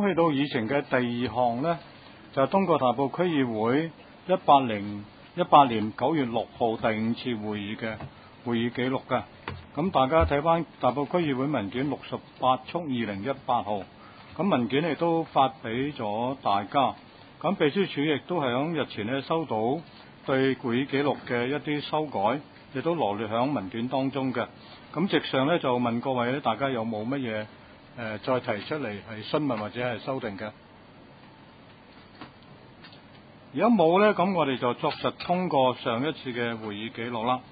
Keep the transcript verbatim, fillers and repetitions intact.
去到議程嘅第二項呢，就係通過大埔區議會一八零一八年九月六號第五次會議嘅會議記錄嘅。咁大家睇翻大埔區議會文件六十八速二零一八號，咁文件亦都發俾咗大家。咁秘書處亦都係響日前呢收到對會議記錄嘅一啲修改，亦都羅列響文件當中嘅。咁直上呢，就問各位咧，大家有冇乜嘢誒再提出嚟係詢問或者係修訂嘅？如果冇呢，咁我哋就作實通過上一次嘅會議記錄啦。